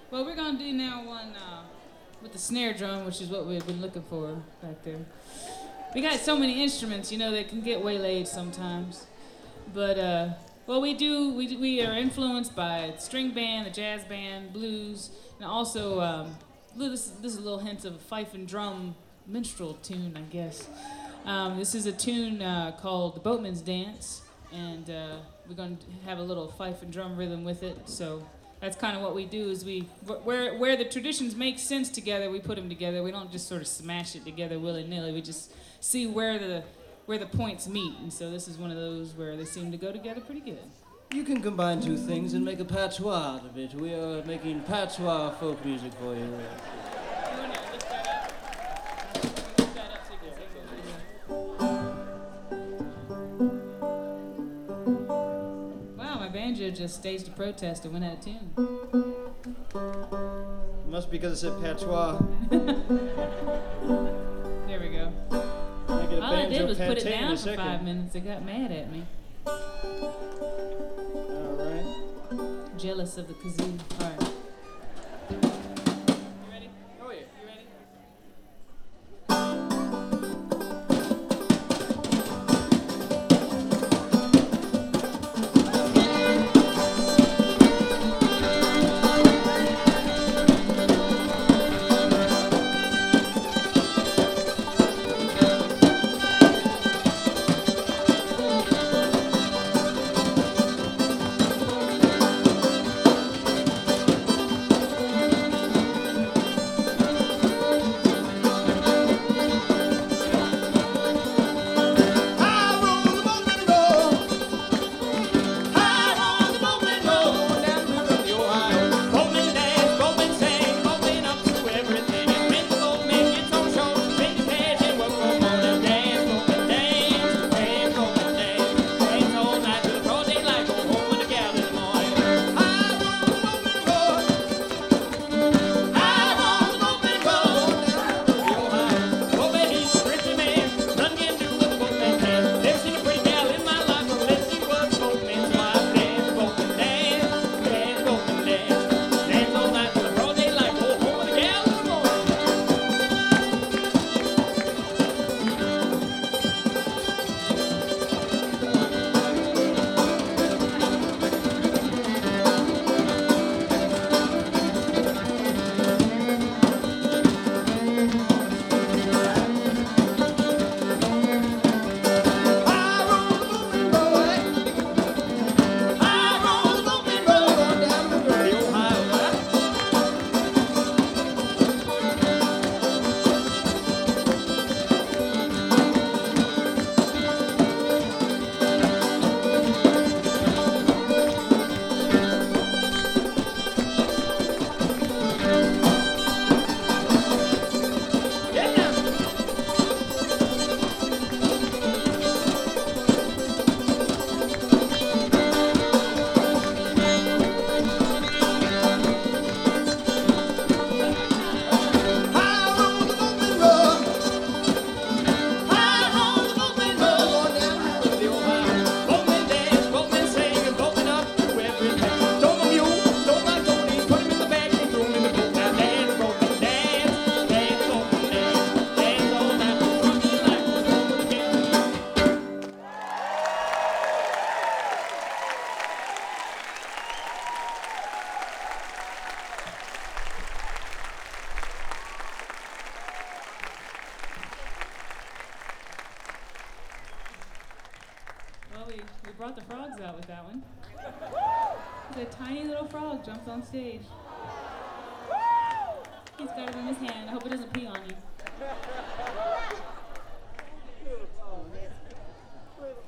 Well, we're gonna do now one with the snare drum, which is what we've been looking for back there. We got so many instruments, you know, they can get waylaid sometimes. But well, we are influenced by the string band, the jazz band, blues, and also this is a little hint of a fife and drum minstrel tune, I guess. This is a tune called The Boatman's Dance, and we're going to have a little fife and drum rhythm with it. So that's kind of what we do is where the traditions make sense together, we put them together. We don't just sort of smash it together willy-nilly. We just see where the points meet. And so this is one of those where they seem to go together pretty good. You can combine two things and make a patois out of it. We are making patois folk music for you. Banjo just staged a protest and went out of tune. Must be because it said patois. There we go. All I did was put it down for 5 minutes. It got mad at me. All right. Jealous of the kazoo. All right. We brought the frogs out with that one. The tiny little frog jumps on stage. He's got it in his hand. I hope it doesn't pee on you.